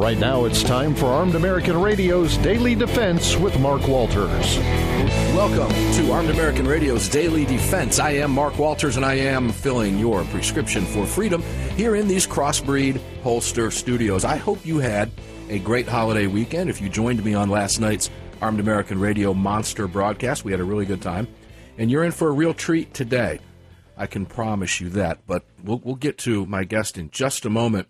Right now it's time for Armed American Radio's Daily Defense with Mark Walters. Welcome to Armed American Radio's Daily Defense. I am Mark Walters, and I am filling your prescription for freedom here in these Crossbreed Holster Studios. I hope you had a great holiday weekend. If you joined me on last night's Armed American Radio Monster broadcast, we had a really good time. And you're in for a real treat today. I can promise you that. But we'll get to my guest in just a moment.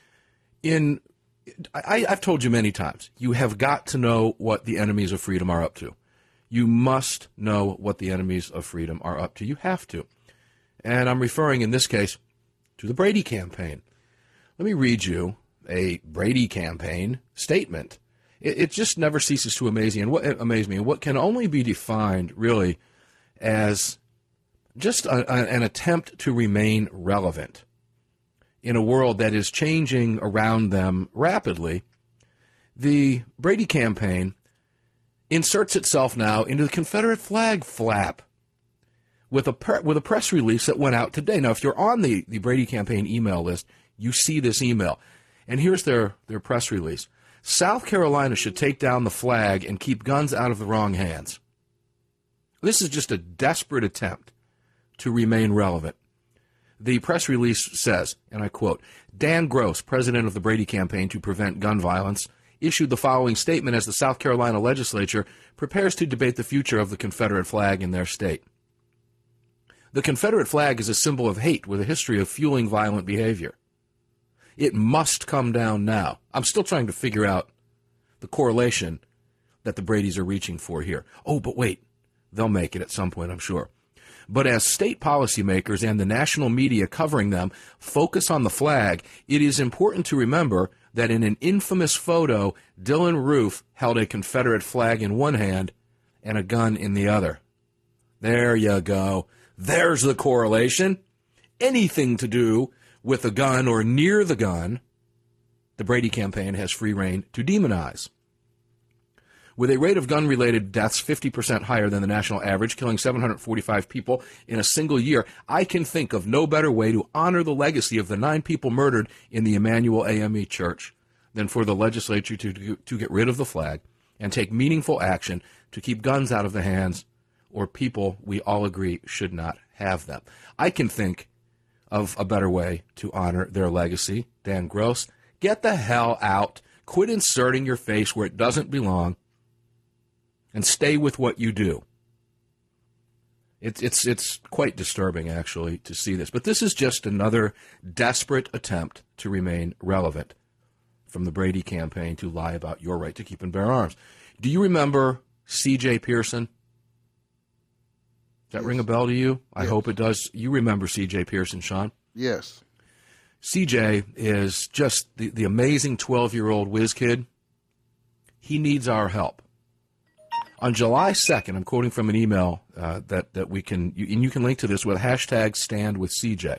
I've told you many times, you have got to know what the enemies of freedom are up to. You must know what the enemies of freedom are up to. You have to. And I'm referring in this case to the Brady campaign. Let me read you a Brady campaign statement. It just never ceases to amaze me, and what can only be defined really as just an attempt to remain relevant in a world that is changing around them rapidly. The Brady campaign inserts itself now into the Confederate flag flap with a press release that went out today. Now, if you're on the Brady campaign email list, you see this email. And here's their press release. South Carolina should take down the flag and keep guns out of the wrong hands. This is just a desperate attempt to remain relevant. The press release says, and I quote, Dan Gross, president of the Brady Campaign to Prevent Gun Violence, issued the following statement as the South Carolina legislature prepares to debate the future of the Confederate flag in their state. The Confederate flag is a symbol of hate with a history of fueling violent behavior. It must come down now. I'm still trying to figure out the correlation that the Bradys are reaching for here. Oh, but wait, they'll make it at some point, I'm sure. But as state policymakers and the national media covering them focus on the flag, it is important to remember that in an infamous photo, Dylann Roof held a Confederate flag in one hand and a gun in the other. There you go. There's the correlation. Anything to do with a gun or near the gun, the Brady campaign has free rein to demonize. With a rate of gun-related deaths 50% higher than the national average, killing 745 people in a single year, I can think of no better way to honor the legacy of the 9 people murdered in the Emmanuel AME Church than for the legislature to get rid of the flag and take meaningful action to keep guns out of the hands or people we all agree should not have them. I can think of a better way to honor their legacy. Dan Gross, get the hell out. Quit inserting your face where it doesn't belong. And stay with what you do. It's quite disturbing, actually, to see this. But this is just another desperate attempt to remain relevant from the Brady campaign to lie about your right to keep and bear arms. Do you remember C.J. Pearson? Does that ring a bell to you? I hope it does. You remember C.J. Pearson, Sean? Yes. C.J. is just the amazing 12-year-old whiz kid. He needs our help. On July 2nd, I'm quoting from an email that we can, and you can link to this with hashtag #StandWithCJ.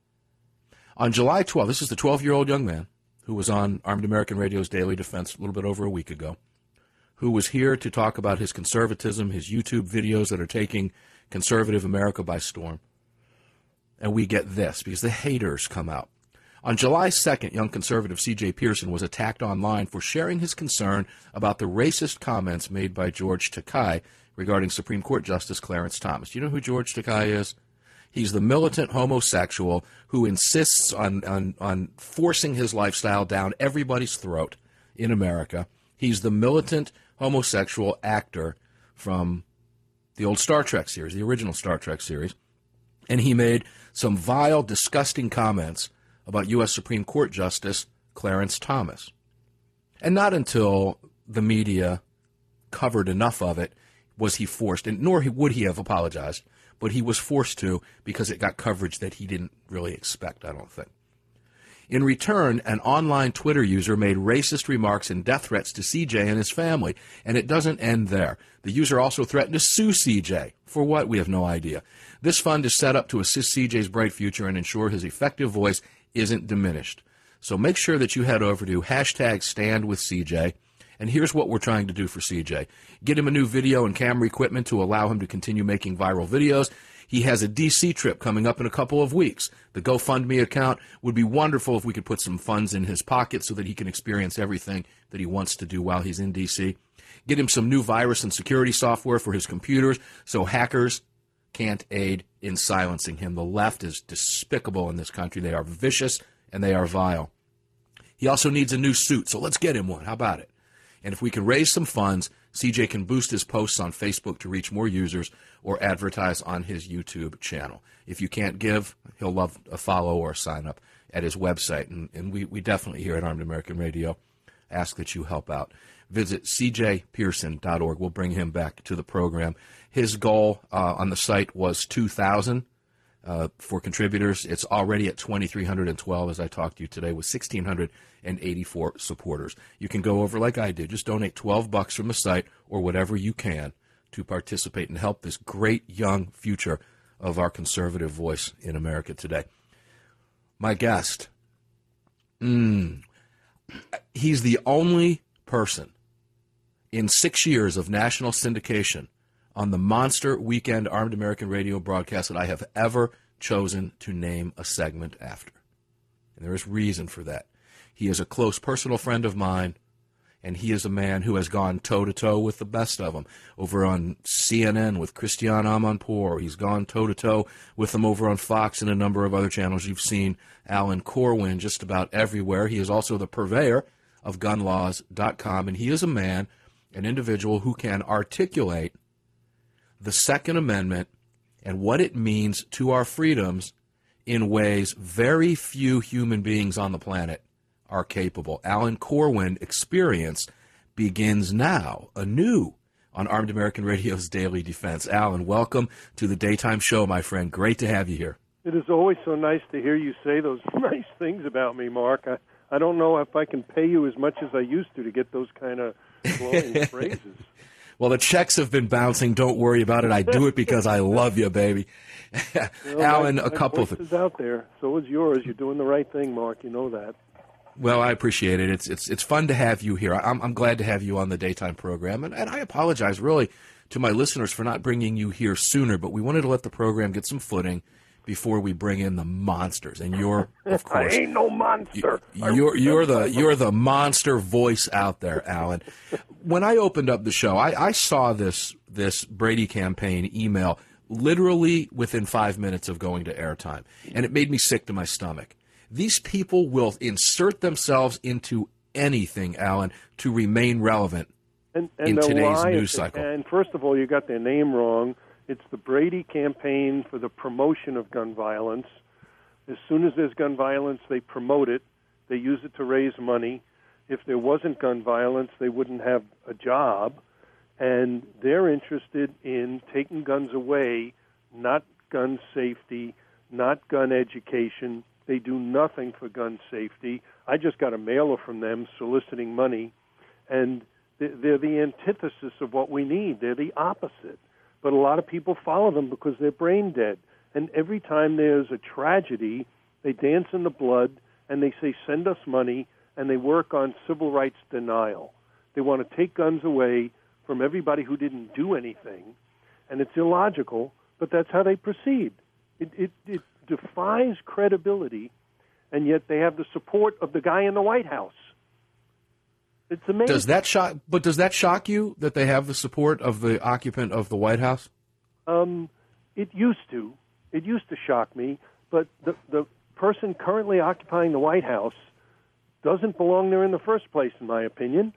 On July 12th, this is the 12-year-old young man who was on Armed American Radio's Daily Defense a little bit over a week ago, who was here to talk about his conservatism, his YouTube videos that are taking conservative America by storm. And we get this, because the haters come out. On July 2nd, young conservative C.J. Pearson was attacked online for sharing his concern about the racist comments made by George Takei regarding Supreme Court Justice Clarence Thomas. Do you know who George Takei is? He's the militant homosexual who insists on forcing his lifestyle down everybody's throat in America. He's the militant homosexual actor from the old Star Trek series, the original Star Trek series. And he made some vile, disgusting comments about U.S. Supreme Court Justice Clarence Thomas. And not until the media covered enough of it was he forced, and nor would he have apologized, but he was forced to because it got coverage that he didn't really expect, I don't think. In return, an online Twitter user made racist remarks and death threats to CJ and his family, and it doesn't end there. The user also threatened to sue CJ. For what? We have no idea. This fund is set up to assist CJ's bright future and ensure his effective voice isn't diminished. So make sure that you head over to hashtag #StandWithCJ, and here's what we're trying to do for CJ. Get him a new video and camera equipment to allow him to continue making viral videos. He has a D.C. trip coming up in a couple of weeks. The GoFundMe account would be wonderful if we could put some funds in his pocket so that he can experience everything that he wants to do while he's in D.C. Get him some new virus and security software for his computers so hackers can't aid in silencing him. The left is despicable in this country. They are vicious and they are vile. He also needs a new suit, so let's get him one. How about it? And if we can raise some funds, CJ can boost his posts on Facebook to reach more users or advertise on his YouTube channel. If you can't give, he'll love a follow or a sign up at his website. And we definitely here at Armed American Radio ask that you help out. Visit cjpearson.org. We'll bring him back to the program. His goal on the site was 2,000 for contributors. It's already at 2,312 as I talked to you today with 1,684 supporters. You can go over like I did. Just donate $12 from the site or whatever you can to participate and help this great young future of our conservative voice in America today. My guest, he's the only person in 6 years of national syndication on the monster weekend Armed American Radio broadcast that I have ever chosen to name a segment after. And there is reason for that. He is a close personal friend of mine, and he is a man who has gone toe-to-toe with the best of them. Over on CNN with Christiane Amanpour. He's gone toe-to-toe with them over on Fox and a number of other channels. You've seen Alan Corwin just about everywhere. He is also the purveyor of gunlaws.com, and he is a man, an individual who can articulate the Second Amendment and what it means to our freedoms in ways very few human beings on the planet are capable. Alan Corwin Experience begins now, anew, on Armed American Radio's Daily Defense. Alan, welcome to the Daytime Show, my friend. Great to have you here. It is always so nice to hear you say those nice things about me, Mark. I don't know if I can pay you as much as I used to get those kind of glowing phrases. Well, the checks have been bouncing. Don't worry about it. I do it because I love you, baby. Well, Alan, a couple of things out there. So is yours. You're doing the right thing, Mark. You know that. Well, I appreciate it. It's fun to have you here. I'm glad to have you on the daytime program, and I apologize really to my listeners for not bringing you here sooner. But we wanted to let the program get some footing before we bring in the monsters. And you're, of course, I ain't no monster. You're the monster voice out there, Alan. When I opened up the show, I saw this Brady campaign email literally within 5 minutes of going to airtime, and it made me sick to my stomach. These people will insert themselves into anything, Alan, to remain relevant in today's news cycle. And first of all, you got their name wrong. It's the Brady Campaign for the Promotion of Gun Violence. As soon as there's gun violence, they promote it. They use it to raise money. If there wasn't gun violence, they wouldn't have a job. And they're interested in taking guns away, not gun safety, not gun education. They do nothing for gun safety. I just got a mailer from them soliciting money, and they're the antithesis of what we need. They're the opposite. But a lot of people follow them because they're brain dead. And every time there's a tragedy, they dance in the blood, and they say, send us money, and they work on civil rights denial. They want to take guns away from everybody who didn't do anything, and it's illogical, but that's how they proceed. It defies credibility, and yet they have the support of the guy in the White House. It's amazing. Does that shock you that they have the support of the occupant of the White House? It used to. It used to shock me, but the person currently occupying the White House doesn't belong there in the first place, in my opinion.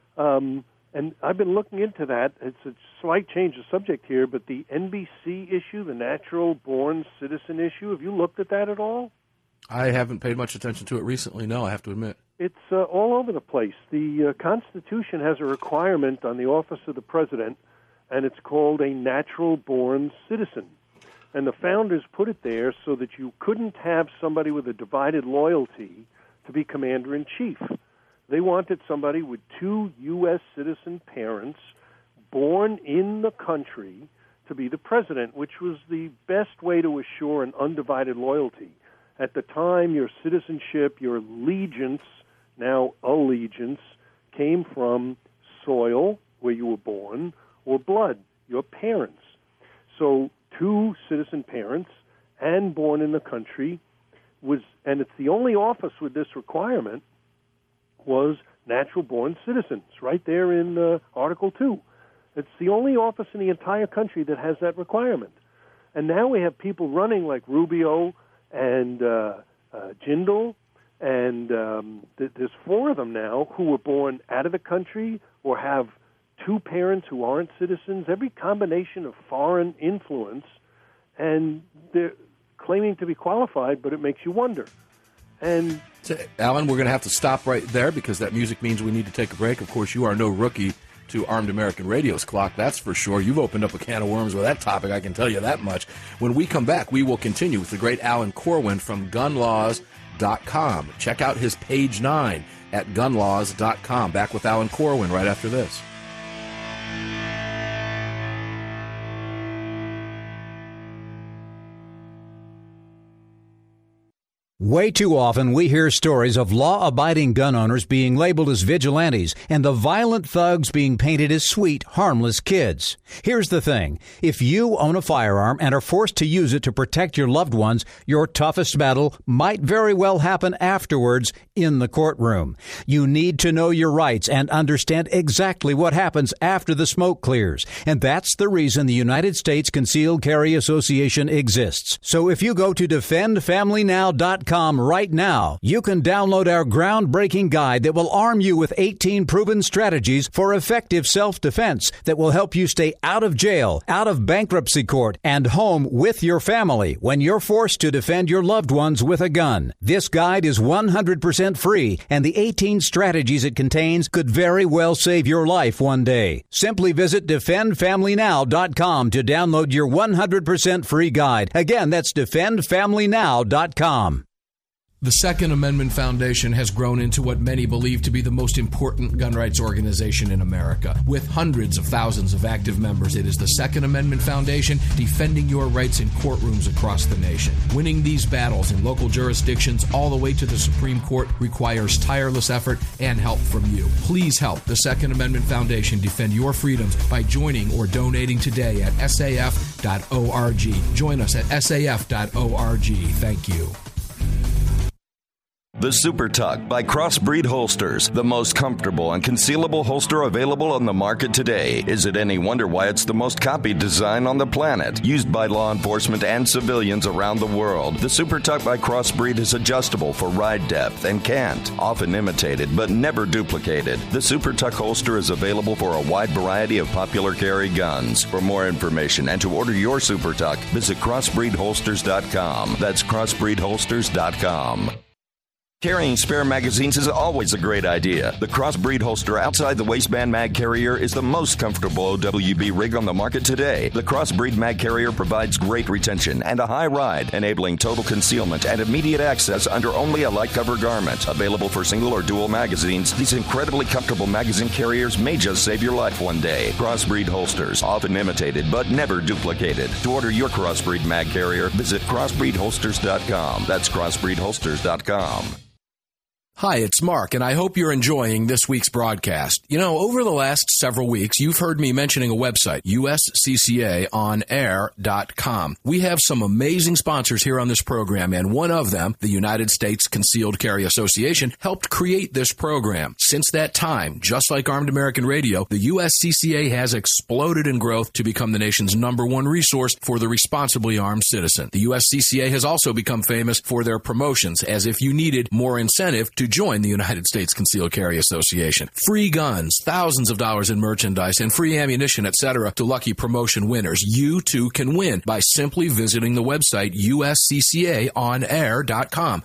And I've been looking into that. It's a slight change of subject here, but the NBC issue, the natural-born citizen issue, have you looked at that at all? I haven't paid much attention to it recently, no, I have to admit. It's all over the place. The Constitution has a requirement on the office of the president, and it's called a natural-born citizen. And the founders put it there so that you couldn't have somebody with a divided loyalty to be commander-in-chief. They wanted somebody with 2 U.S. citizen parents born in the country to be the president, which was the best way to assure an undivided loyalty. At the time, your citizenship, your allegiance, now allegiance, came from soil, where you were born, or blood, your parents. So 2 citizen parents and born in the country, and it's the only office with this requirement, was natural-born citizens, right there in Article 2. It's the only office in the entire country that has that requirement. And now we have people running like Rubio and Jindal, and there's 4 of them now who were born out of the country or have 2 parents who aren't citizens, every combination of foreign influence, and they're claiming to be qualified, but it makes you wonder. And so, Alan, we're going to have to stop right there because that music means we need to take a break. Of course, you are no rookie to Armed American Radio's clock, that's for sure. You've opened up a can of worms with that topic, I can tell you that much. When we come back, we will continue with the great Alan Corwin from gunlaws.com. Check out his page 9 at gunlaws.com. Back with Alan Corwin right after this. Way too often we hear stories of law-abiding gun owners being labeled as vigilantes and the violent thugs being painted as sweet, harmless kids. Here's the thing. If you own a firearm and are forced to use it to protect your loved ones, your toughest battle might very well happen afterwards in the courtroom. You need to know your rights and understand exactly what happens after the smoke clears. And that's the reason the United States Concealed Carry Association exists. So if you go to defendfamilynow.com right now, you can download our groundbreaking guide that will arm you with 18 proven strategies for effective self-defense that will help you stay out of jail, out of bankruptcy court, and home with your family when you're forced to defend your loved ones with a gun. This guide is 100% free, and the 18 strategies it contains could very well save your life one day. Simply visit defendfamilynow.com to download your 100% free guide. Again, that's defendfamilynow.com. The Second Amendment Foundation has grown into what many believe to be the most important gun rights organization in America. With hundreds of thousands of active members, it is the Second Amendment Foundation defending your rights in courtrooms across the nation. Winning these battles in local jurisdictions all the way to the Supreme Court requires tireless effort and help from you. Please help the Second Amendment Foundation defend your freedoms by joining or donating today at saf.org. Join us at saf.org. Thank you. The Super Tuck by Crossbreed Holsters, the most comfortable and concealable holster available on the market today. Is it any wonder why it's the most copied design on the planet? Used by law enforcement and civilians around the world, the Super Tuck by Crossbreed is adjustable for ride depth and cant, often imitated but never duplicated. The Super Tuck holster is available for a wide variety of popular carry guns. For more information and to order your Super Tuck, visit crossbreedholsters.com. That's crossbreedholsters.com. Carrying spare magazines is always a great idea. The Crossbreed holster outside the waistband mag carrier is the most comfortable OWB rig on the market today. The Crossbreed mag carrier provides great retention and a high ride, enabling total concealment and immediate access under only a light cover garment. Available for single or dual magazines, these incredibly comfortable magazine carriers may just save your life one day. Crossbreed holsters, often imitated but never duplicated. To order your Crossbreed mag carrier, visit crossbreedholsters.com. That's crossbreedholsters.com. Hi, it's Mark, and I hope you're enjoying this week's broadcast. You know, over the last several weeks, you've heard me mentioning a website, usccaaonair.com. We have some amazing sponsors here on this program, and one of them, the United States Concealed Carry Association, helped create this program. Since that time, just like Armed American Radio, the USCCA has exploded in growth to become the nation's #1 resource for the responsibly armed citizen. The USCCA has also become famous for their promotions, as if you needed more incentive to join the United States Concealed Carry Association. Free guns, thousands of dollars in merchandise, and free ammunition, etc. to lucky promotion winners. You too can win by simply visiting the website usccaaonair.com.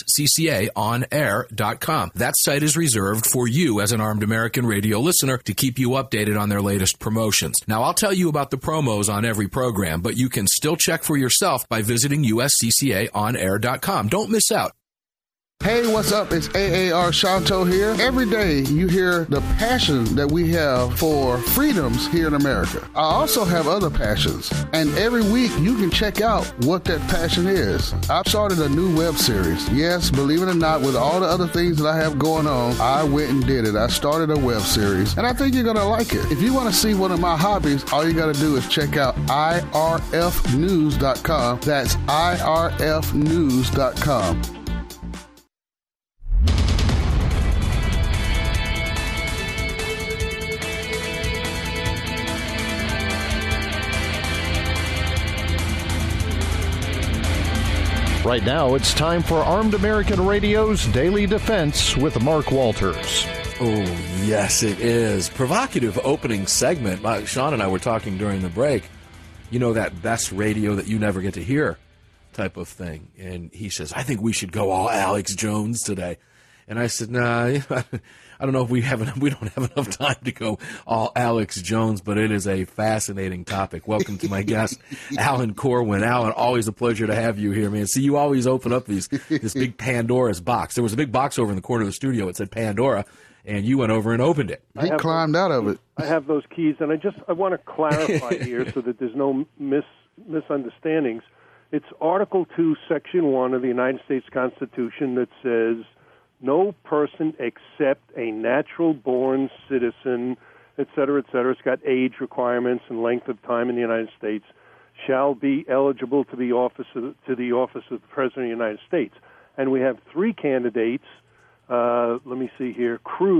usccaaonair.com. That site is reserved for you as an Armed American Radio listener to keep you updated on their latest promotions. Now, I'll tell you about the promos on every program, but you can still check for yourself by visiting usccaaonair.com. Don't miss out. Hey, what's up? It's AAR Shanto here. Every day you hear the passion that we have for freedoms here in America. I also have other passions, and every week you can check out what that passion is. I've started a new web series. Yes, believe it or not, with all the other things that I have going on, I went and did it. I started a web series, and I think you're going to like it. If you want to see one of my hobbies, all you got to do is check out irfnews.com. That's irfnews.com. Right now, it's time for Armed American Radio's Daily Defense with Mark Walters. Oh, yes, it is. Provocative opening segment. Sean and I were talking during the break. You know, that best radio that you never get to hear type of thing. And he says, I think we should go all Alex Jones today. And I said, nah, I don't know if we don't have enough time to go all Alex Jones, but it is a fascinating topic. Welcome to my guest, Alan Corwin. Alan, always a pleasure to have you here, man. See, you always open up this big Pandora's box. There was a big box over in the corner of the studio. It said Pandora, and you went over and opened it. He climbed out of it. I have those keys, and I want to clarify here so that there's no misunderstandings. It's Article 2, Section 1 of the United States Constitution that says, no person except a natural-born citizen, et cetera, it's got age requirements and length of time in the United States, shall be eligible to the office of the President of the United States. And we have three candidates. Let me see here.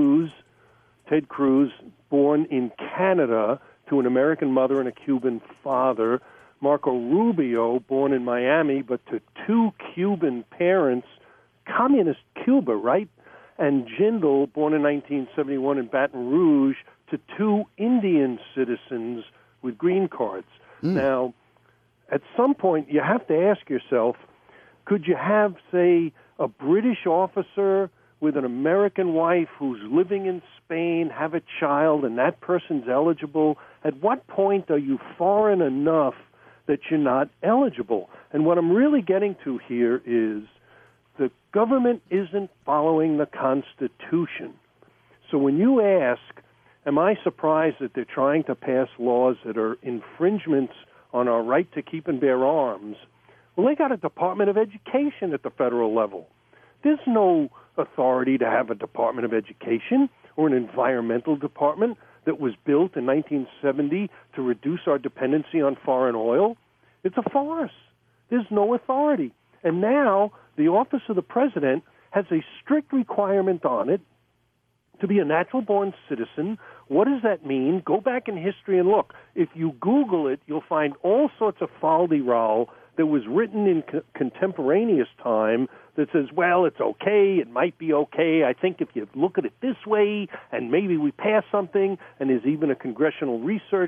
Ted Cruz, born in Canada to an American mother and a Cuban father. Marco Rubio, born in Miami, but to two Cuban parents, communist Cuba, right? And Jindal, born in 1971 in Baton Rouge, to two Indian citizens with green cards. Now, at some point, you have to ask yourself, could you have, say, a British officer with an American wife who's living in Spain, have a child, and that person's eligible? At what point are you foreign enough that you're not eligible? And what I'm really getting to here is the government isn't following the Constitution. So when you ask, am I surprised that they're trying to pass laws that are infringements on our right to keep and bear arms? Well, they got a Department of Education at the federal level. There's no authority to have a Department of Education or an environmental department that was built in 1970 to reduce our dependency on foreign oil. It's a farce. There's no authority. And now the office of the president has a strict requirement on it to be a natural-born citizen. What does that mean? Go back in history and look. If you Google it, you'll find all sorts of falderall that was written in contemporaneous time that says, well, it's okay, it might be okay, I think if you look at it this way, and maybe we pass something, and there's even a congressional research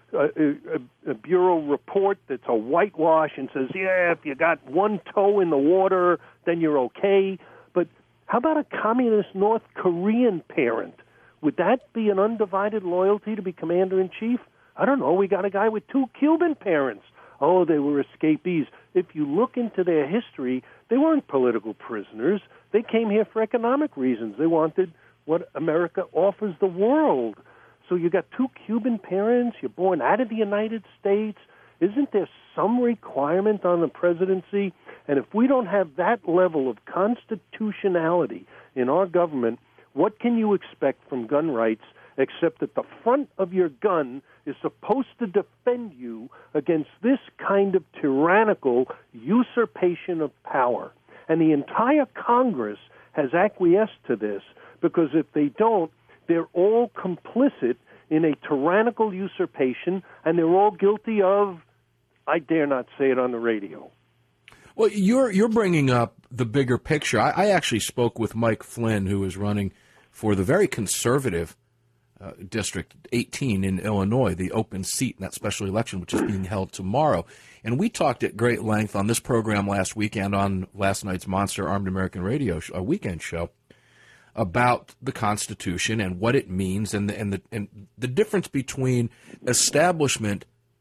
a bureau report that's a whitewash and says, yeah, if you got one toe in the water, then you're okay. But how about a communist North Korean parent? Would that be an undivided loyalty to be commander-in-chief? I don't know. We got a guy with two Cuban parents. Oh, they were escapees. If you look into their history, they weren't political prisoners. They came here for economic reasons. They wanted what America offers the world. So you got two Cuban parents, you're born out of the United States. Isn't there some requirement on the presidency? And if we don't have that level of constitutionality in our government, what can you expect from gun rights except that the front of your gun is supposed to defend you against this kind of tyrannical usurpation of power? And the entire Congress has acquiesced to this, because if they don't, they're all complicit in a tyrannical usurpation, and they're all guilty of, I dare not say it on the radio. Well, you're bringing up the bigger picture. I actually spoke with Mike Flynn, who is running for the very conservative District 18 in Illinois, the open seat in that special election, which is being held tomorrow. And we talked at great length on this program last week and on last night's Monster Armed American Radio weekend show about the Constitution and what it means, and the difference between establishment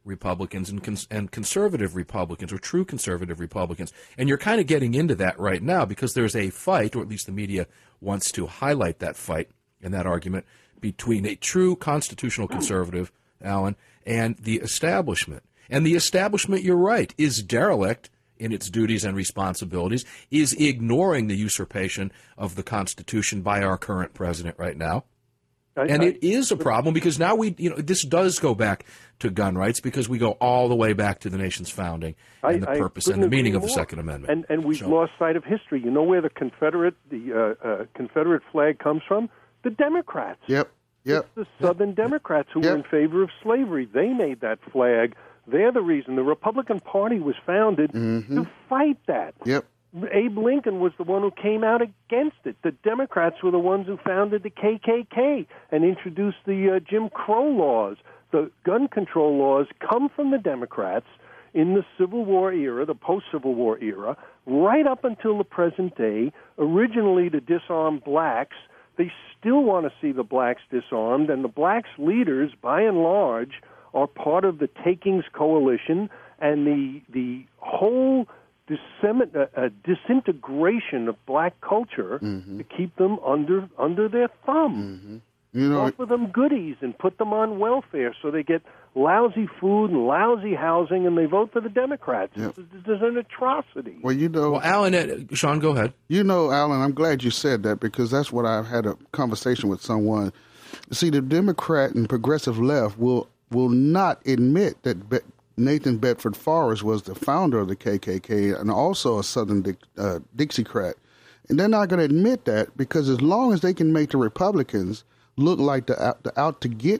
Republicans and conservative Republicans, or true conservative Republicans. And you're kind of getting into that right now because there's a fight, or at least the media wants to highlight that fight and that argument between a true constitutional conservative, Alan, and the establishment. And the establishment, you're right, is derelict in its duties and responsibilities, is ignoring the usurpation of the Constitution by our current president right now. And it is a problem because now this does go back to gun rights because we go all the way back to the nation's founding and the purpose and the meaning of the Second Amendment. And we've lost sight of history. You know where the Confederate flag comes from? The Democrats. Yep. It's the Southern Democrats who were in favor of slavery. They made that flag. They're the reason. The Republican Party was founded to fight that. Yep. Abe Lincoln was the one who came out against it. The Democrats were the ones who founded the KKK and introduced the Jim Crow laws. The gun control laws come from the Democrats in the Civil War era, the post-Civil War era, right up until the present day, originally to disarm blacks. They still want to see the blacks disarmed, and the blacks' leaders, by and large, are part of the Takings Coalition, and the whole disintegration of black culture to keep them under their thumb. Offer them goodies and put them on welfare so they get lousy food and lousy housing, and they vote for the Democrats. Yep. There's an atrocity. Well, Alan, Sean, go ahead. Alan, I'm glad you said that because that's what I had a conversation with someone. See, the Democrat and progressive left will not admit that Nathan Bedford Forrest was the founder of the KKK and also a Southern Dixiecrat. And they're not going to admit that because as long as they can make the Republicans look like the out to get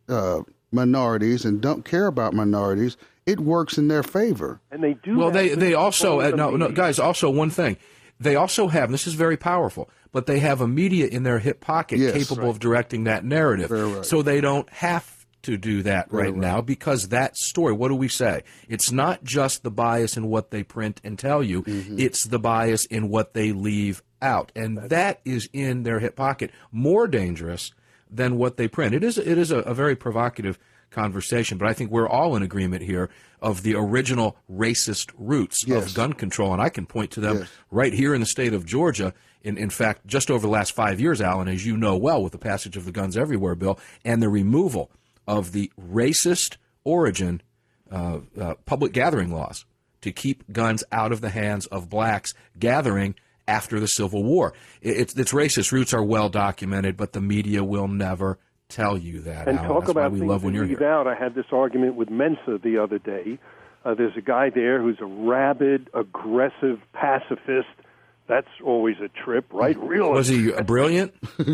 minorities and don't care about minorities, it works in their favor. And they do. Well, they also guys. Also, one thing, they also have. And this is very powerful, but they have a media in their hip pocket capable of directing that narrative, so they don't have to do that right now because that story, what do we say? It's not just the bias in what they print and tell you, it's the bias in what they leave out. And that is in their hip pocket more dangerous than what they print. It is a very provocative conversation, but I think we're all in agreement here of the original racist roots of gun control, and I can point to them right here in the state of Georgia. In fact, just over the last 5 years, Alan, as you know well, with the passage of the Guns Everywhere bill and the removal of the racist origin public gathering laws to keep guns out of the hands of blacks gathering after the Civil War. Its racist roots are well documented, but the media will never tell you that. And Alan. talk That's about why we things love when that you're leave here. out. I had this argument with Mensa the other day. There's a guy there who's a rabid, aggressive pacifist. That's always a trip, right? Real. Was he brilliant?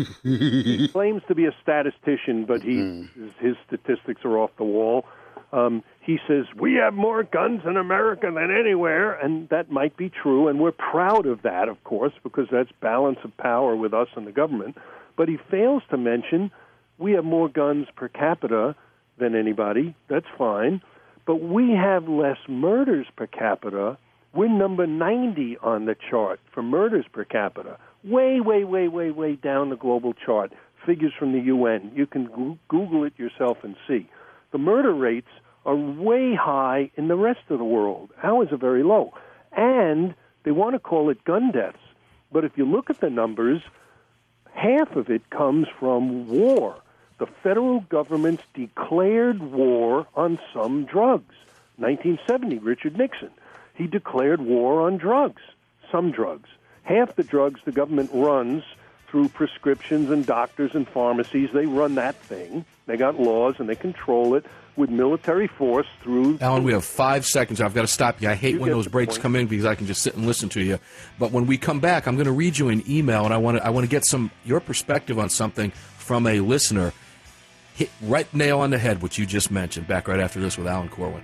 He claims to be a statistician, but his statistics are off the wall. He says, we have more guns in America than anywhere, and that might be true, and we're proud of that, of course, because that's balance of power with us and the government. But he fails to mention we have more guns per capita than anybody. That's fine. But we have less murders per capita. We're number 90 on the chart for murders per capita. Way, way, way, way, way down the global chart. Figures from the UN. You can Google it yourself and see. The murder rates are way high in the rest of the world. Ours are very low. And they want to call it gun deaths. But if you look at the numbers, half of it comes from war. The federal government's declared war on some drugs. 1970, Richard Nixon. He declared war on drugs, some drugs. Half the drugs the government runs through prescriptions and doctors and pharmacies, they run that thing. They got laws and they control it with military force through... Alan, we have 5 seconds. I've got to stop you. I hate when those breaks come in because I can just sit and listen to you. But when we come back, I'm going to read you an email, and I want to get your perspective on something from a listener. Hit right nail on the head what you just mentioned. Back right after this with Alan Corwin.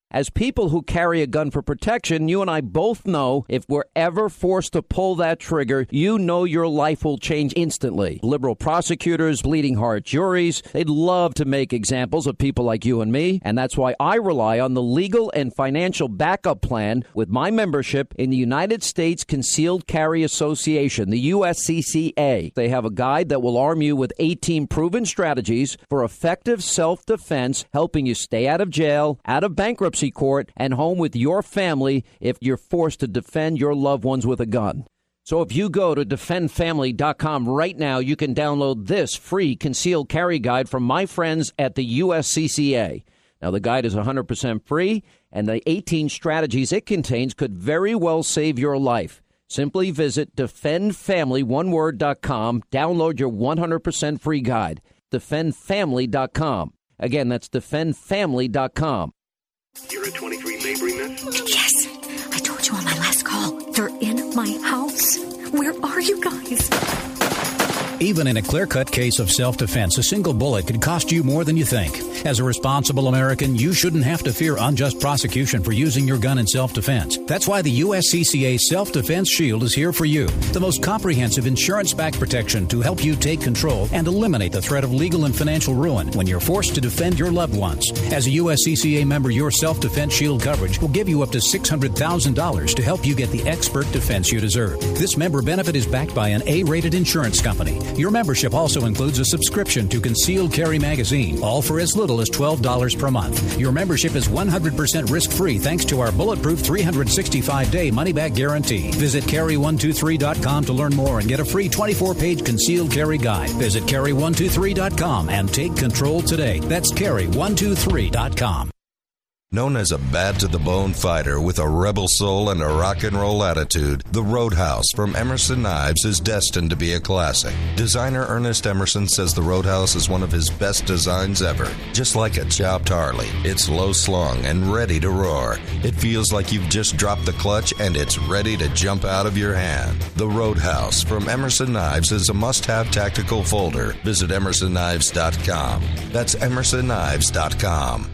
As people who carry a gun for protection, you and I both know if we're ever forced to pull that trigger, you know your life will change instantly. Liberal prosecutors, bleeding heart juries, they'd love to make examples of people like you and me, and that's why I rely on the legal and financial backup plan with my membership in the United States Concealed Carry Association, the USCCA. They have a guide that will arm you with 18 proven strategies for effective self-defense, helping you stay out of jail, out of bankruptcy court, and home with your family if you're forced to defend your loved ones with a gun. So if you go to defendfamily.com right now, you can download this free concealed carry guide from my friends at the USCCA. Now, the guide is 100% free, and the 18 strategies it contains could very well save your life. Simply visit defendfamilynoneword.com, download your 100% free guide. Defendfamily.com. Again, that's defendfamily.com. You're at 23 Mabry, miss? Yes, I told you on my last call. They're in my house. Where are you guys? Even in a clear-cut case of self-defense, a single bullet could cost you more than you think. As a responsible American, you shouldn't have to fear unjust prosecution for using your gun in self-defense. That's why the USCCA Self-Defense Shield is here for you. The most comprehensive insurance-backed protection to help you take control and eliminate the threat of legal and financial ruin when you're forced to defend your loved ones. As a USCCA member, your Self-Defense Shield coverage will give you up to $600,000 to help you get the expert defense you deserve. This member benefit is backed by an A-rated insurance company. Your membership also includes a subscription to Concealed Carry Magazine, all for as little as $12 per month. Your membership is 100% risk-free thanks to our bulletproof 365-day money-back guarantee. Visit carry123.com to learn more and get a free 24-page concealed carry guide. Visit carry123.com and take control today. That's carry123.com. Known as a bad-to-the-bone fighter with a rebel soul and a rock and roll attitude, the Roadhouse from Emerson Knives is destined to be a classic. Designer Ernest Emerson says the Roadhouse is one of his best designs ever. Just like a chopped Harley, it's low-slung and ready to roar. It feels like you've just dropped the clutch and it's ready to jump out of your hand. The Roadhouse from Emerson Knives is a must-have tactical folder. Visit emersonKnives.com. That's emersonKnives.com.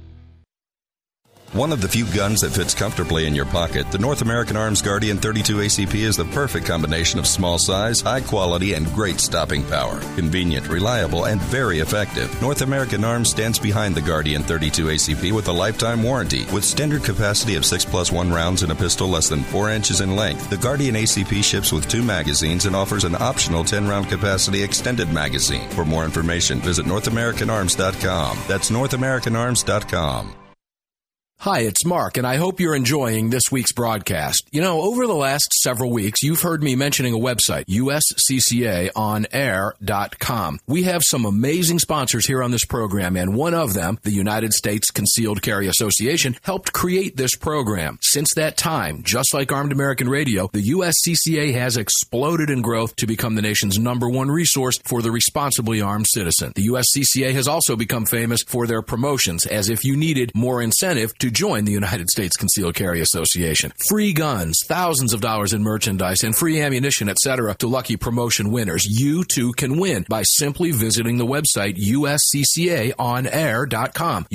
One of the few guns that fits comfortably in your pocket, the North American Arms Guardian 32 ACP is the perfect combination of small size, high quality, and great stopping power. Convenient, reliable, and very effective. North American Arms stands behind the Guardian 32 ACP with a lifetime warranty. With standard capacity of 6+1 rounds in a pistol less than 4 inches in length, the Guardian ACP ships with 2 magazines and offers an optional 10-round capacity extended magazine. For more information, visit NorthAmericanArms.com. That's NorthAmericanArms.com. Hi, it's Mark, and I hope you're enjoying this week's broadcast. You know, over the last several weeks, you've heard me mentioning a website, USCCAOnAir.com. We have some amazing sponsors here on this program, and one of them, the United States Concealed Carry Association, helped create this program. Since that time, just like Armed American Radio, the USCCA has exploded in growth to become the nation's #1 resource for the responsibly armed citizen. The USCCA has also become famous for their promotions, as if you needed more incentive to join the United States Concealed Carry Association. Free guns, thousands of dollars in merchandise, and free ammunition, etc. to lucky promotion winners. You too can win by simply visiting the website USCCAOnAir.com.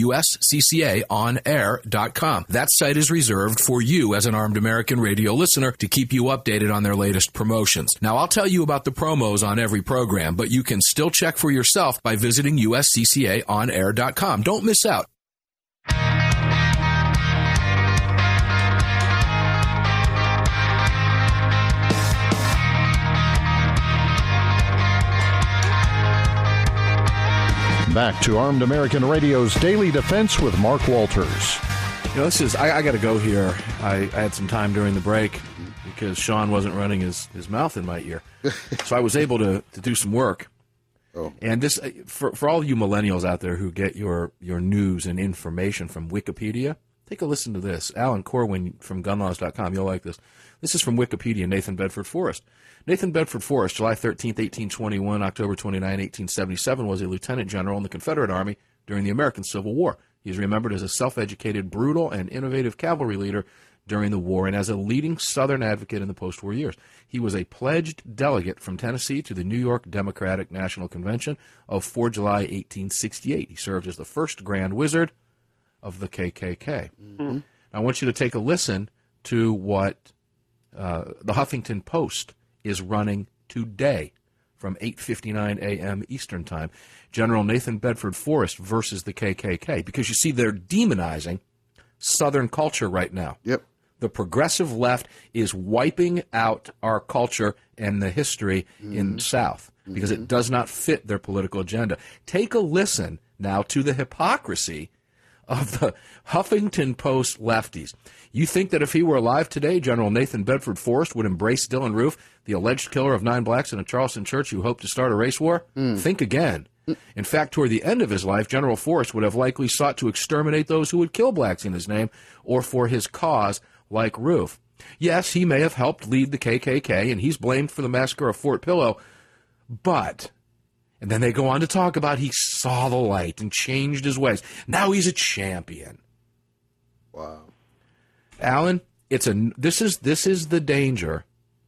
USCCAOnAir.com. That site is reserved for you as an Armed American Radio listener to keep you updated on their latest promotions. Now, I'll tell you about the promos on every program, but you can still check for yourself by visiting USCCAOnAir.com. Don't miss out. Back to Armed American Radio's Daily Defense with Mark Walters. You know, this is, I got to go here. I had some time during the break because Sean wasn't running his mouth in my ear. So I was able to do some work. Oh. And this, for all you millennials out there who get your news and information from Wikipedia, take a listen to this. Alan Corwin from gunlaws.com. You'll like this. This is from Wikipedia, Nathan Bedford Forrest. Nathan Bedford Forrest, July 13, 1821, October 29, 1877, was a lieutenant general in the Confederate Army during the American Civil War. He is remembered as a self-educated, brutal, and innovative cavalry leader during the war and as a leading Southern advocate in the post-war years. He was a pledged delegate from Tennessee to the New York Democratic National Convention of 4 July 1868. He served as the first Grand Wizard of the KKK. Mm-hmm. I want you to take a listen to what the Huffington Post is running today from 8:59 a.m. Eastern Time. General Nathan Bedford Forrest versus the KKK. Because you see, they're demonizing Southern culture right now. Yep. The progressive left is wiping out our culture and the history in the South because it does not fit their political agenda. Take a listen now to the hypocrisy of the Huffington Post lefties. You think that if he were alive today, General Nathan Bedford Forrest would embrace Dylan Roof, the alleged killer of 9 blacks in a Charleston church who hoped to start a race war? Think again. In fact, toward the end of his life, General Forrest would have likely sought to exterminate those who would kill blacks in his name or for his cause, like Roof. Yes, he may have helped lead the KKK, and he's blamed for the massacre of Fort Pillow, but... And then they go on to talk about he saw the light and changed his ways. Now he's a champion. Wow. Alan, this is the danger,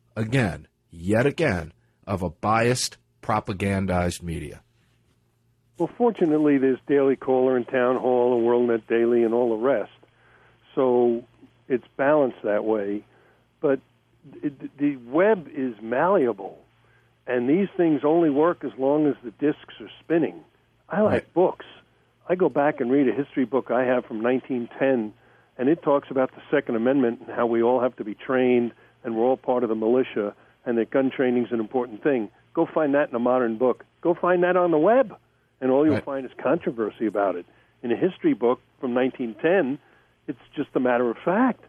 yet again, of a biased, propagandized media. Well, fortunately, there's Daily Caller and Town Hall and WorldNet Daily and all the rest. So it's balanced that way. But the web is malleable. And these things only work as long as the disks are spinning. I like books. I go back and read a history book I have from 1910, and it talks about the Second Amendment and how we all have to be trained, and we're all part of the militia, and that gun training is an important thing. Go find that in a modern book. Go find that on the web, and all you'll find is controversy about it. In a history book from 1910, it's just a matter of fact.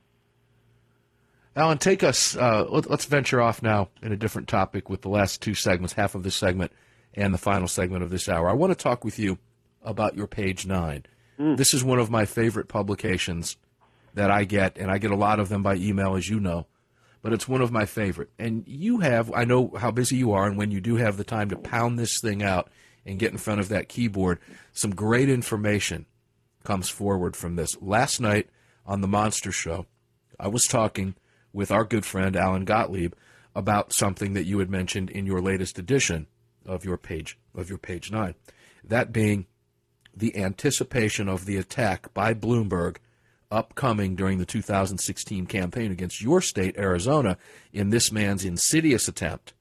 Alan, take us, let's venture off now in a different topic with the last 2 segments, half of this segment and the final segment of this hour. I want to talk with you about your Page 9. This is one of my favorite publications that I get, and I get a lot of them by email, as you know, but it's one of my favorite. And you have, I know how busy you are, and when you do have the time to pound this thing out and get in front of that keyboard, some great information comes forward from this. Last night on the Monster Show, I was talking with our good friend Alan Gottlieb about something that you had mentioned in your latest edition of your page 9, that being the anticipation of the attack by Bloomberg upcoming during the 2016 campaign against your state, Arizona, in this man's insidious attempt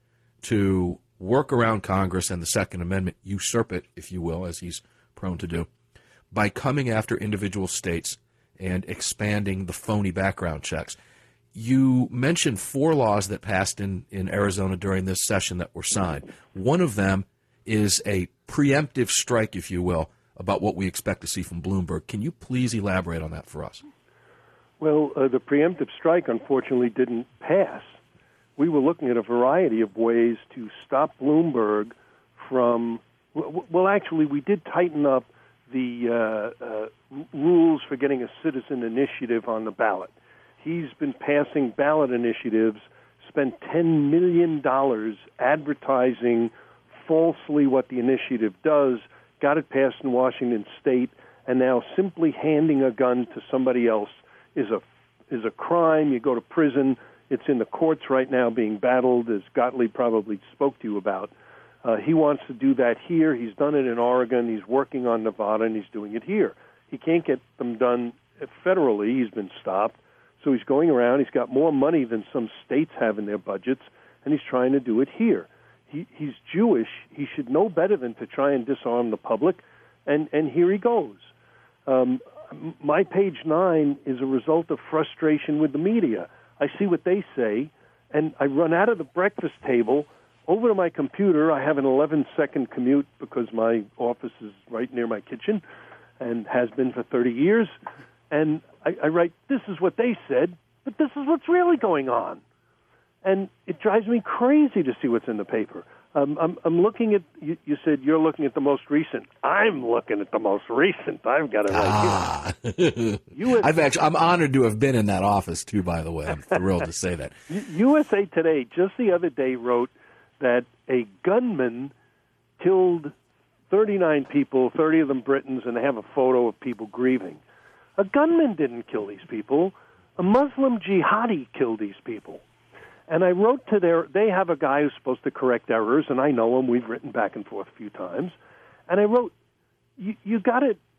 to work around Congress and the Second Amendment, usurp it, if you will, as he's prone to do, by coming after individual states and expanding the phony background checks. You mentioned 4 laws that passed in Arizona during this session that were signed. One of them is a preemptive strike, if you will, about what we expect to see from Bloomberg. Can you please elaborate on that for us? Well, the preemptive strike, unfortunately, didn't pass. We were looking at a variety of ways to stop Bloomberg from... Well, actually, we did tighten up the rules for getting a citizen initiative on the ballot. He's been passing ballot initiatives, spent $10 million advertising falsely what the initiative does, got it passed in Washington State, and now simply handing a gun to somebody else is a crime. You go to prison. It's in the courts right now being battled, as Gottlieb probably spoke to you about. He wants to do that here. He's done it in Oregon. He's working on Nevada, and he's doing it here. He can't get them done federally. He's been stopped. So he's going around. He's got more money than some states have in their budgets, and he's trying to do it here. He's Jewish. He should know better than to try and disarm the public, and here he goes. My Page 9 is a result of frustration with the media. I see what they say, and I run out of the breakfast table over to my computer. I have an 11-second commute because my office is right near my kitchen and has been for 30 years. And I write, this is what they said, but this is what's really going on. And it drives me crazy to see what's in the paper. I'm looking at, you said you're looking at the most recent. I'm looking at the most recent. I've got it right here. I'm honored to have been in that office, too, by the way. I'm thrilled to say that. USA Today just the other day wrote that a gunman killed 39 people, 30 of them Britons, and they have a photo of people grieving. A gunman didn't kill these people. A Muslim jihadi killed these people. And I wrote to they have a guy who's supposed to correct errors, and I know him. We've written back and forth a few times. And I wrote, you got to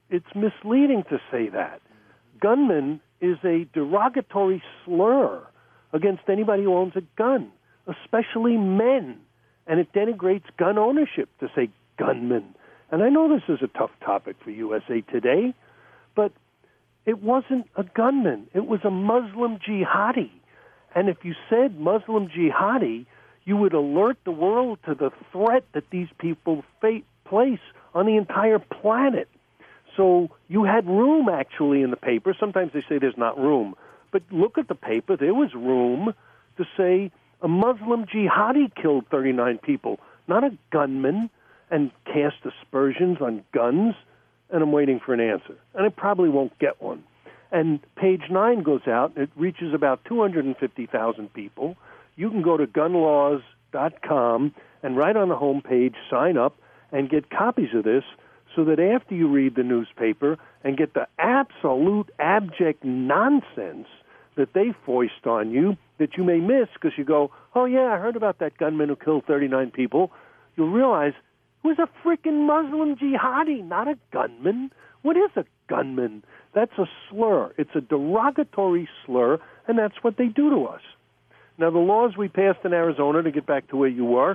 it's misleading to say that. Gunman is a derogatory slur against anybody who owns a gun, especially men. And it denigrates gun ownership to say gunman. And I know this is a tough topic for USA Today, but it wasn't a gunman. It was a Muslim jihadi. And if you said Muslim jihadi, you would alert the world to the threat that these people place on the entire planet. So you had room, actually, in the paper. Sometimes they say there's not room. But look at the paper. There was room to say a Muslim jihadi killed 39 people, not a gunman, and cast aspersions on guns. And I'm waiting for an answer. And I probably won't get one. And page 9 goes out. It reaches about 250,000 people. You can go to gunlaws.com and right on the home page sign up and get copies of this so that after you read the newspaper and get the absolute abject nonsense that they foist on you that you may miss because you go, oh, yeah, I heard about that gunman who killed 39 people, you'll realize it was a freaking Muslim jihadi, not a gunman. What is a gunman? That's a slur. It's a derogatory slur, and that's what they do to us. Now, the laws we passed in Arizona, to get back to where you were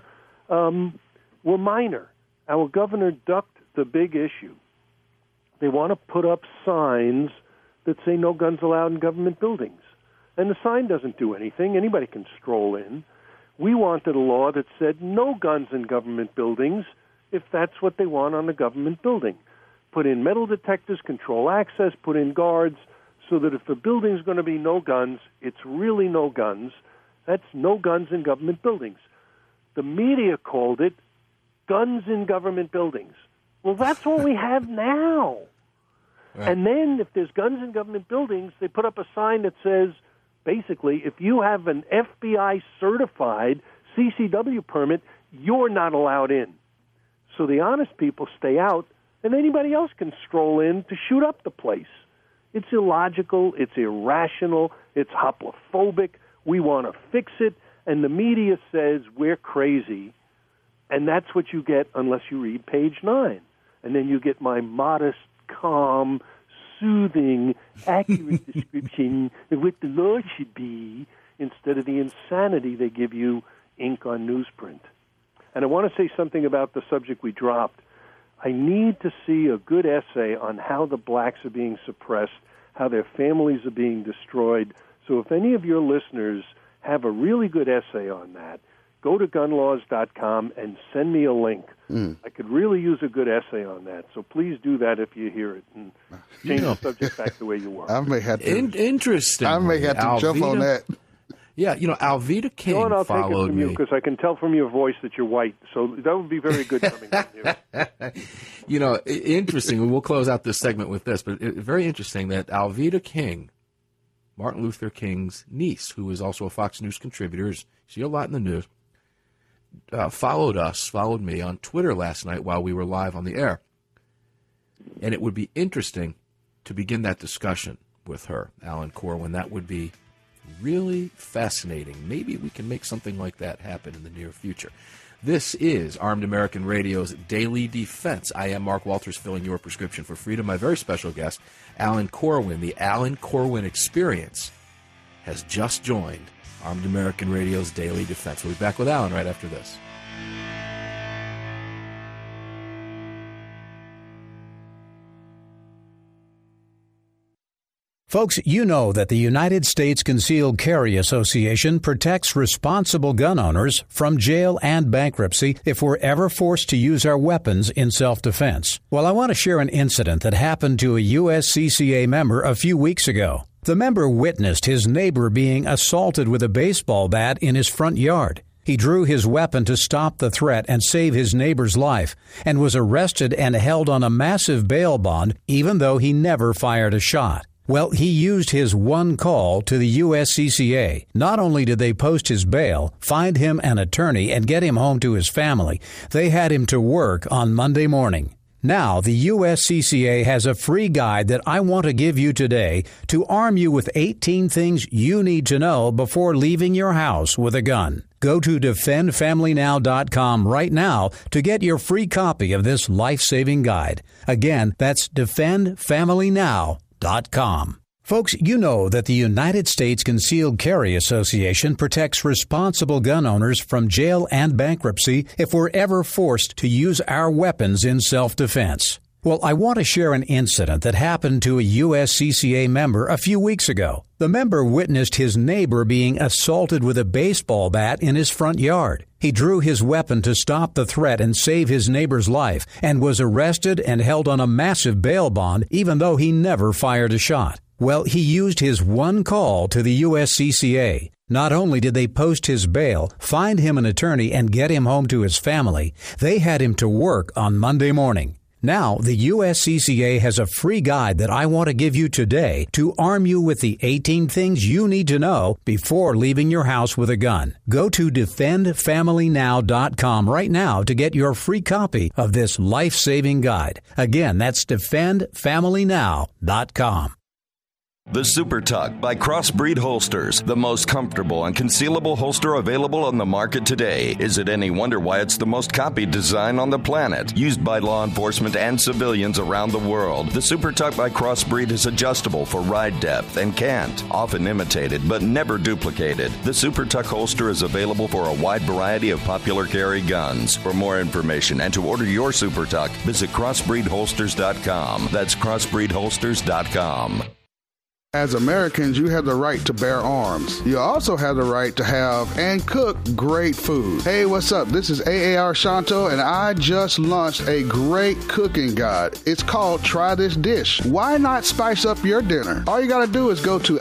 minor. Our governor ducked the big issue. They want to put up signs that say no guns allowed in government buildings. And the sign doesn't do anything. Anybody can stroll in. We wanted a law that said no guns in government buildings if that's what they want on the government building. Put in metal detectors, control access, put in guards, so that if the building's going to be no guns, it's really no guns. That's no guns in government buildings. The media called it guns in government buildings. Well, that's all we have now. Right. And then if there's guns in government buildings, they put up a sign that says, basically, if you have an FBI-certified CCW permit, you're not allowed in. So the honest people stay out, and anybody else can stroll in to shoot up the place. It's illogical, it's irrational, it's hoplophobic. We want to fix it, and the media says we're crazy, and that's what you get unless you read page 9. And then you get my modest, calm, soothing, accurate description of what the law should be instead of the insanity they give you ink on newsprint. And I want to say something about the subject we dropped. I need to see a good essay on how the blacks are being suppressed, how their families are being destroyed. So if any of your listeners have a really good essay on that, go to gunlaws.com and send me a link. I could really use a good essay on that. So please do that if you hear it and change the subject back the way you were. I may have to. Interesting. I may have to jump on that. Yeah, Alveda King John, I'll followed take it from me. you because I can tell from your voice that you're white. So that would be very good coming from you. Interesting. We'll close out this segment with this, but very interesting that Alveda King, Martin Luther King's niece, who is also a Fox News contributor, you see a lot in the news, followed me on Twitter last night while we were live on the air. And it would be interesting to begin that discussion with her, Alan Corwin. That would be really fascinating. Maybe we can make something like that happen in the near future. This is Armed American Radio's Daily Defense. I am Mark Walters, filling your prescription for freedom. My very special guest, Alan Corwin, the Alan Corwin Experience, has just joined Armed American Radio's Daily Defense. We'll be back with Alan right after this. Folks, you know that the United States Concealed Carry Association protects responsible gun owners from jail and bankruptcy if we're ever forced to use our weapons in self-defense. Well, I want to share an incident that happened to a USCCA member a few weeks ago. The member witnessed his neighbor being assaulted with a baseball bat in his front yard. He drew his weapon to stop the threat and save his neighbor's life, and was arrested and held on a massive bail bond, even though he never fired a shot. Well, he used his one call to the USCCA. Not only did they post his bail, find him an attorney, and get him home to his family, they had him to work on Monday morning. Now, the USCCA has a free guide that I want to give you today to arm you with 18 things you need to know before leaving your house with a gun. Go to defendfamilynow.com right now to get your free copy of this life-saving guide. Again, that's defendfamilynow.com. Folks, you know that the United States Concealed Carry Association protects responsible gun owners from jail and bankruptcy if we're ever forced to use our weapons in self-defense. Well, I want to share an incident that happened to a USCCA member a few weeks ago. The member witnessed his neighbor being assaulted with a baseball bat in his front yard. He drew his weapon to stop the threat and save his neighbor's life and was arrested and held on a massive bail bond even though he never fired a shot. Well, he used his one call to the USCCA. Not only did they post his bail, find him an attorney, and get him home to his family, they had him to work on Monday morning. Now, the USCCA has a free guide that I want to give you today to arm you with the 18 things you need to know before leaving your house with a gun. Go to defendfamilynow.com right now to get your free copy of this life-saving guide. Again, that's defendfamilynow.com. The Super Tuck by Crossbreed Holsters, the most comfortable and concealable holster available on the market today. Is it any wonder why it's the most copied design on the planet? Used by law enforcement and civilians around the world, the Super Tuck by Crossbreed is adjustable for ride depth and cant, often imitated but never duplicated. The Super Tuck holster is available for a wide variety of popular carry guns. For more information and to order your Super Tuck, visit crossbreedholsters.com. That's crossbreedholsters.com. As Americans, you have the right to bear arms. You also have the right to have and cook great food. Hey, what's up? This is AAR Shanto, and I just launched a great cooking guide. It's called Try This Dish. Why not spice up your dinner? All you got to do is go to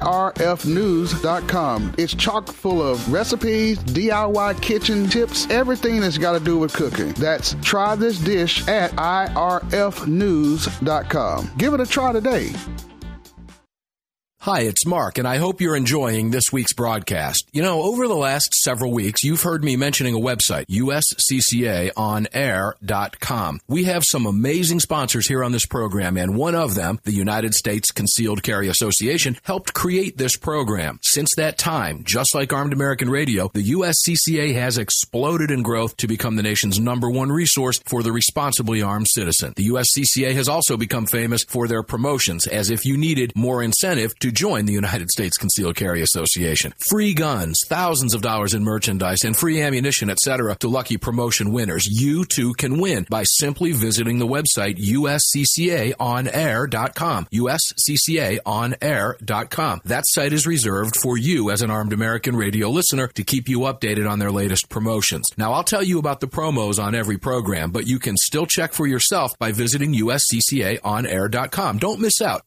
irfnews.com. It's chock full of recipes, DIY kitchen tips, everything that's got to do with cooking. That's Try This Dish at irfnews.com. Give it a try today. Hi, it's Mark, and I hope you're enjoying this week's broadcast. You know, over the last several weeks, you've heard me mentioning a website, usccaonair.com. We have some amazing sponsors here on this program, and one of them, the United States Concealed Carry Association, helped create this program. Since that time, just like Armed American Radio, the USCCA has exploded in growth to become the nation's #1 resource for the responsibly armed citizen. The USCCA has also become famous for their promotions, as if you needed more incentive to join the United States Concealed Carry Association. Free guns, thousands of dollars in merchandise, and free ammunition, etc. to lucky promotion winners. You too can win by simply visiting the website usccaonair.com. usccaonair.com. That site is reserved for you as an Armed American Radio listener to keep you updated on their latest promotions. Now, I'll tell you about the promos on every program, but you can still check for yourself by visiting usccaonair.com. Don't miss out.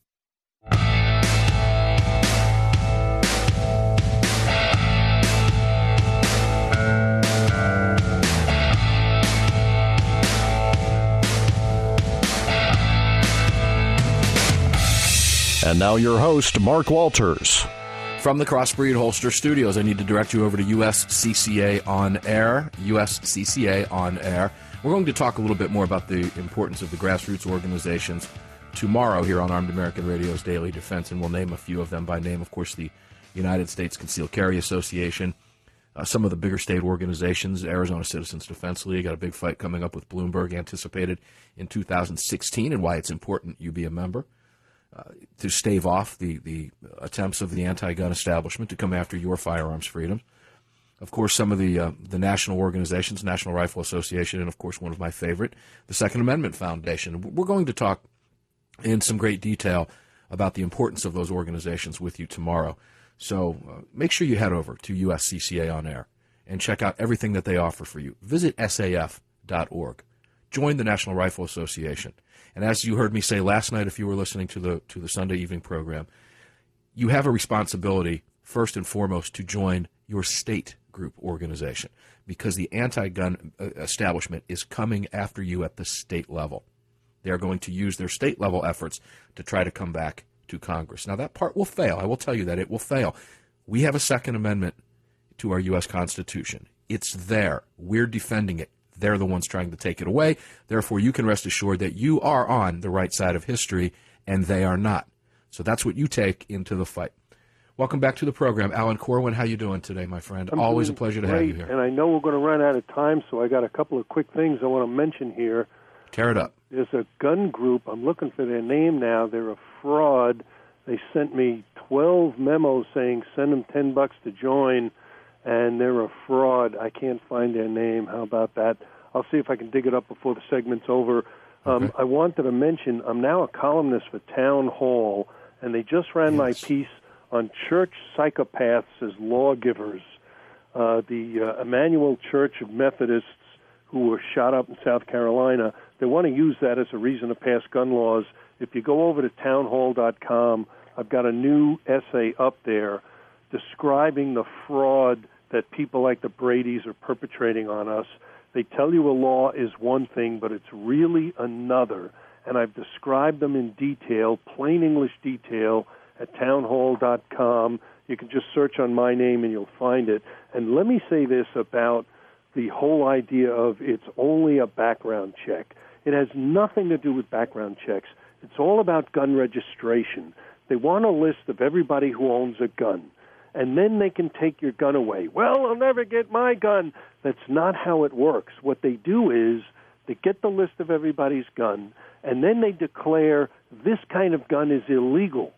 And now your host, Mark Walters. From the Crossbreed Holster Studios, I need to direct you over to USCCA On Air. USCCA On Air. We're going to talk a little bit more about the importance of the grassroots organizations tomorrow here on Armed American Radio's Daily Defense, and we'll name a few of them by name. Of course, the United States Concealed Carry Association, some of the bigger state organizations, Arizona Citizens Defense League, got a big fight coming up with Bloomberg anticipated in 2016, and why it's important you be a member. To stave off the attempts of the anti-gun establishment to come after your firearms freedoms. Of course, some of the national organizations, National Rifle Association, and of course one of my favorite, the Second Amendment Foundation. We're going to talk in some great detail about the importance of those organizations with you tomorrow. So make sure you head over to USCCA On Air and check out everything that they offer for you. Visit SAF.org. Join the National Rifle Association. And as you heard me say last night, if you were listening to the Sunday evening program, you have a responsibility, first and foremost, to join your state group organization, because the anti-gun establishment is coming after you at the state level. They are going to use their state-level efforts to try to come back to Congress. Now, that part will fail. I will tell you that it will fail. We have a Second Amendment to our U.S. Constitution. It's there. We're defending it. They're the ones trying to take it away. Therefore, you can rest assured that you are on the right side of history, and they are not. So that's what you take into the fight. Welcome back to the program. Alan Corwin, how you doing today, my friend? I'm Always a pleasure to have you here. And I know we're going to run out of time, so I got a couple of quick things I want to mention here. Tear it up. There's a gun group. I'm looking for their name now. They're a fraud. They sent me 12 memos saying send them $10 to join, and they're a fraud. I can't find their name. How about that? I'll see if I can dig it up before the segment's over. Okay. I wanted to mention I'm now a columnist for Town Hall, and they just ran my piece on church psychopaths as lawgivers. The Emmanuel Church of Methodists who were shot up in South Carolina, they want to use that as a reason to pass gun laws. If you go over to townhall.com, I've got a new essay up there describing the fraud that people like the Bradys are perpetrating on us. They tell you a law is one thing, but it's really another. And I've described them in detail, plain English detail, at townhall.com. You can just search on my name and you'll find it. And let me say this about the whole idea of it's only a background check. It has nothing to do with background checks. It's all about gun registration. They want a list of everybody who owns a gun, and then they can take your gun away. Well, I'll never get my gun. That's not how it works. What they do is they get the list of everybody's gun, and then they declare this kind of gun is illegal.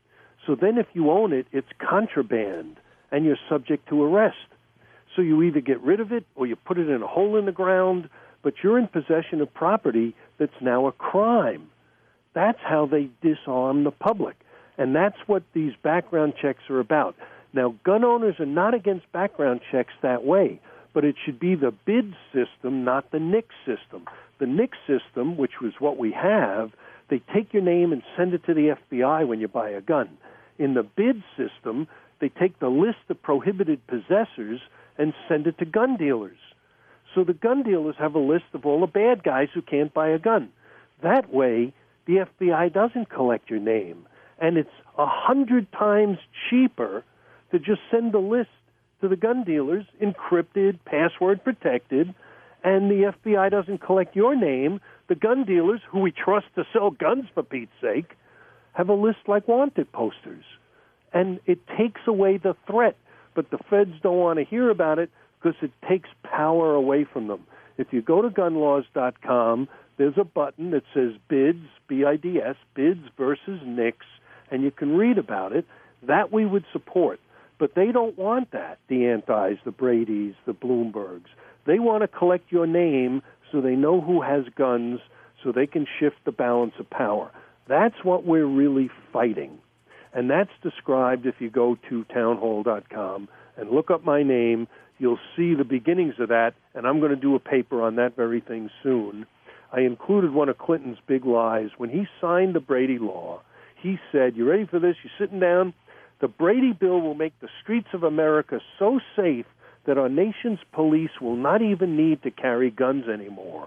So then if you own it, it's contraband, and you're subject to arrest. So you either get rid of it or you put it in a hole in the ground, but you're in possession of property that's now a crime. That's how they disarm the public. And that's what these background checks are about. Now, gun owners are not against background checks that way, but it should be the BID system, not the NICS system. The NICS system, which was what we have, they take your name and send it to the FBI when you buy a gun. In the BID system, they take the list of prohibited possessors and send it to gun dealers. So the gun dealers have a list of all the bad guys who can't buy a gun. That way, the FBI doesn't collect your name. And it's 100 times cheaper to just send the list to the gun dealers, encrypted, password protected, and the FBI doesn't collect your name. The gun dealers, who we trust to sell guns for Pete's sake, have a list like wanted posters. And it takes away the threat. But the feds don't want to hear about it because it takes power away from them. If you go to gunlaws.com, there's a button that says BIDS, B-I-D-S, BIDS versus NICS, and you can read about it. That we would support. But they don't want that, the Antis, the Bradys, the Bloombergs. They want to collect your name so they know who has guns, so they can shift the balance of power. That's what we're really fighting. And that's described if you go to townhall.com and look up my name. You'll see the beginnings of that, and I'm going to do a paper on that very thing soon. I included one of Clinton's big lies. When he signed the Brady law, he said, you ready for this? You sitting down? The Brady bill will make the streets of America so safe that our nation's police will not even need to carry guns anymore.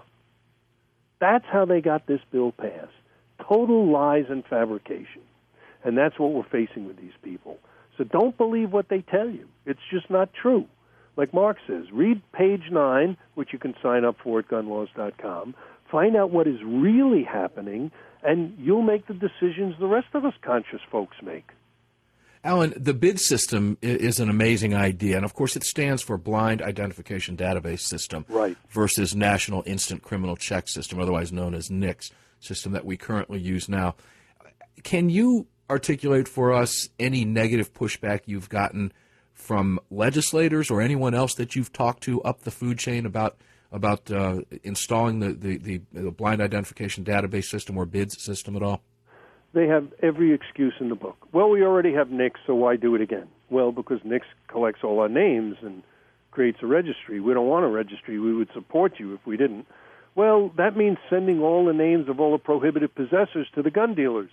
That's how they got this bill passed. Total lies and fabrication. And that's what we're facing with these people. So don't believe what they tell you. It's just not true. Like Mark says, read page 9, which you can sign up for at gunlaws.com. Find out what is really happening, and you'll make the decisions the rest of us conscious folks make. Alan, the BID system is an amazing idea, and of course it stands for Blind Identification Database System, right, versus National Instant Criminal Check System, otherwise known as NICS, system that we currently use now. Can you articulate for us any negative pushback you've gotten from legislators or anyone else that you've talked to up the food chain about installing the Blind Identification Database System or BIDS system at all? They have every excuse in the book. Well, we already have NICS, so why do it again? Well, because NICS collects all our names and creates a registry. We don't want a registry. We would support you if we didn't. Well, that means sending all the names of all the prohibited possessors to the gun dealers.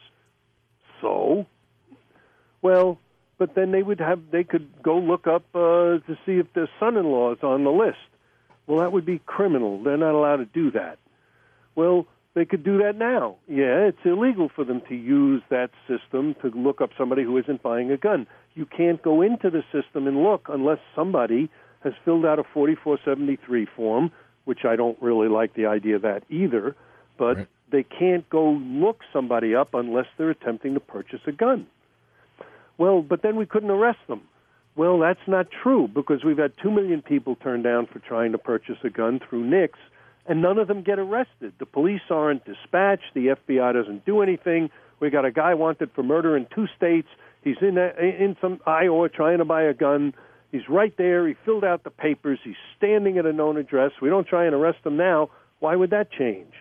So? Well, but then they could go look up to see if their son-in-law is on the list. Well, that would be criminal. They're not allowed to do that. Well, they could do that now. Yeah, it's illegal for them to use that system to look up somebody who isn't buying a gun. You can't go into the system and look unless somebody has filled out a 4473 form, which I don't really like the idea of that either, but right. They can't go look somebody up unless they're attempting to purchase a gun. Well, but then we couldn't arrest them. Well, that's not true, because we've had 2 million people turned down for trying to purchase a gun through NICS, and none of them get arrested. The police aren't dispatched. The FBI doesn't do anything. We got a guy wanted for murder in 2 states. He's in some Iowa trying to buy a gun. He's right there. He filled out the papers. He's standing at a known address. We don't try and arrest him now. Why would that change?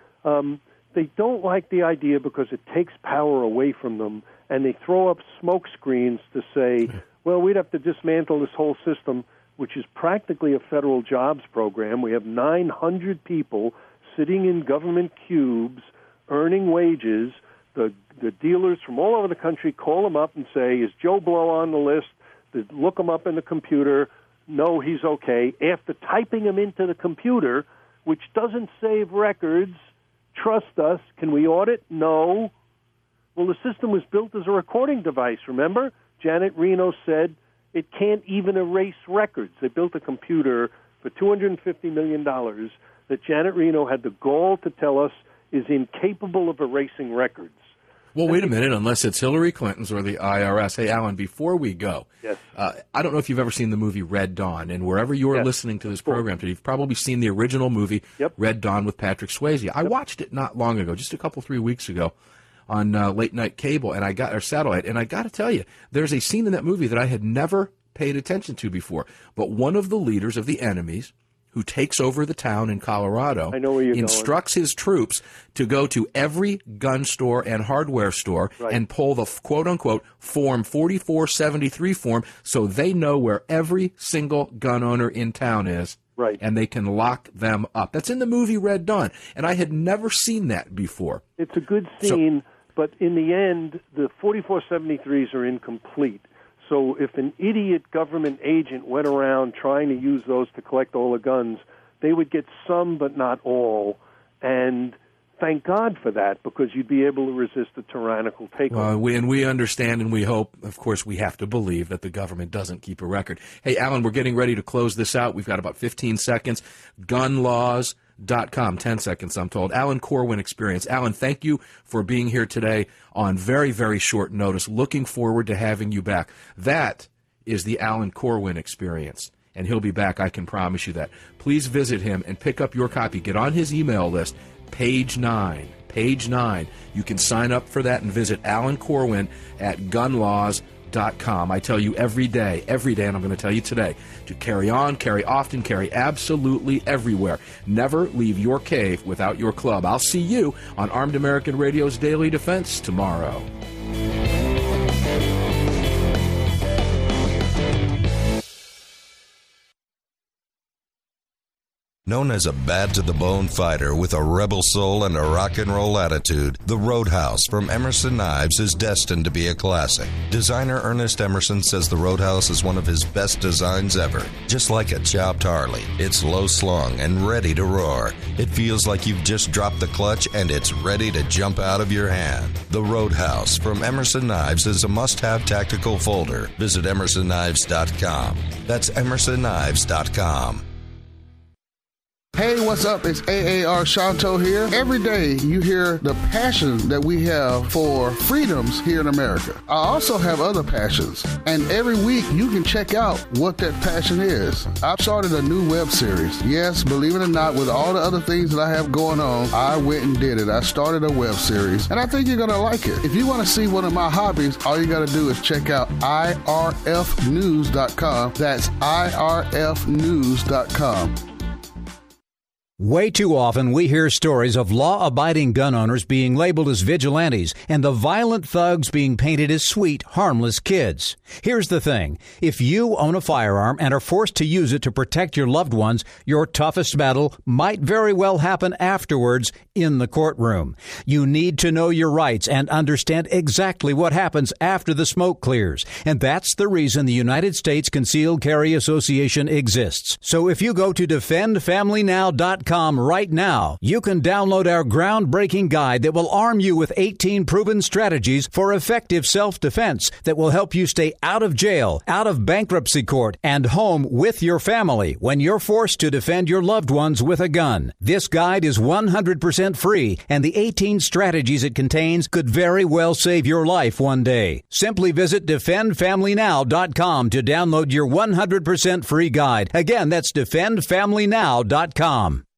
They don't like the idea because it takes power away from them, and they throw up smoke screens to say, well, we'd have to dismantle this whole system, which is practically a federal jobs program. We have 900 people sitting in government cubes earning wages. The dealers from all over the country call them up and say, is Joe Blow on the list? They look him up in the computer. No, he's okay. After typing him into the computer, which doesn't save records, trust us. Can we audit? No. Well, the system was built as a recording device, remember? Janet Reno said it can't even erase records. They built a computer for $250 million that Janet Reno had the gall to tell us is incapable of erasing records. Well, wait a minute, unless it's Hillary Clinton's or the IRS. Hey, Alan, before we go, yes. I don't know if you've ever seen the movie Red Dawn, and wherever you are yes. listening to this program today, you've probably seen the original movie, yep. Red Dawn with Patrick Swayze. I watched it not long ago, just a couple, 3 weeks ago, on late night cable, and or satellite, and I got to tell you, there's a scene in that movie that I had never paid attention to before. But one of the leaders of the enemies, who takes over the town in Colorado, I know where you're instructs his troops to go to every gun store and hardware store right. and pull the quote-unquote Form 4473 form so they know where every single gun owner in town is. Right. And they can lock them up. That's in the movie Red Dawn, and I had never seen that before. It's a good scene, but in the end, the 4473s are incomplete. So if an idiot government agent went around trying to use those to collect all the guns, they would get some but not all. And thank God for that, because you'd be able to resist a tyrannical takeover. And we understand and we hope, of course, we have to believe that the government doesn't keep a record. Hey, Alan, we're getting ready to close this out. We've got about 15 seconds. Gunlaws.com, 10 seconds, I'm told. Alan Corwin Experience. Alan, thank you for being here today on very, very short notice. Looking forward to having you back. That is the Alan Corwin Experience, and he'll be back, I can promise you that. Please visit him and pick up your copy. Get on his email list. Page 9. You can sign up for that and visit Alan Corwin at gunlaws.com. I tell you every day, and I'm going to tell you today, to carry on, carry often, carry absolutely everywhere. Never leave your cave without your club. I'll see you on Armed American Radio's Daily Defense tomorrow. Known as a bad-to-the-bone fighter with a rebel soul and a rock and roll attitude, the Roadhouse from Emerson Knives is destined to be a classic. Designer Ernest Emerson says the Roadhouse is one of his best designs ever. Just like a chopped Harley, it's low-slung and ready to roar. It feels like you've just dropped the clutch and it's ready to jump out of your hand. The Roadhouse from Emerson Knives is a must-have tactical folder. Visit emersonKnives.com. That's emersonKnives.com. Hey, what's up? It's AAR Shanto here. Every day you hear the passion that we have for freedoms here in America. I also have other passions, and every week you can check out what that passion is. I've started a new web series. Yes, believe it or not, with all the other things that I have going on, I went and did it. I started a web series, and I think you're going to like it. If you want to see one of my hobbies, all you got to do is check out irfnews.com. That's irfnews.com. Way too often we hear stories of law-abiding gun owners being labeled as vigilantes and the violent thugs being painted as sweet, harmless kids. Here's the thing. If you own a firearm and are forced to use it to protect your loved ones, your toughest battle might very well happen afterwards in the courtroom. You need to know your rights and understand exactly what happens after the smoke clears. And that's the reason the United States Concealed Carry Association exists. So if you go to defendfamilynow.com DefendFamilyNow.com right now. You can download our groundbreaking guide that will arm you with 18 proven strategies for effective self-defense that will help you stay out of jail, out of bankruptcy court, and home with your family when you're forced to defend your loved ones with a gun. This guide is 100% free, and the 18 strategies it contains could very well save your life one day. Simply visit DefendFamilyNow.com to download your 100% free guide. Again, that's DefendFamilyNow.com.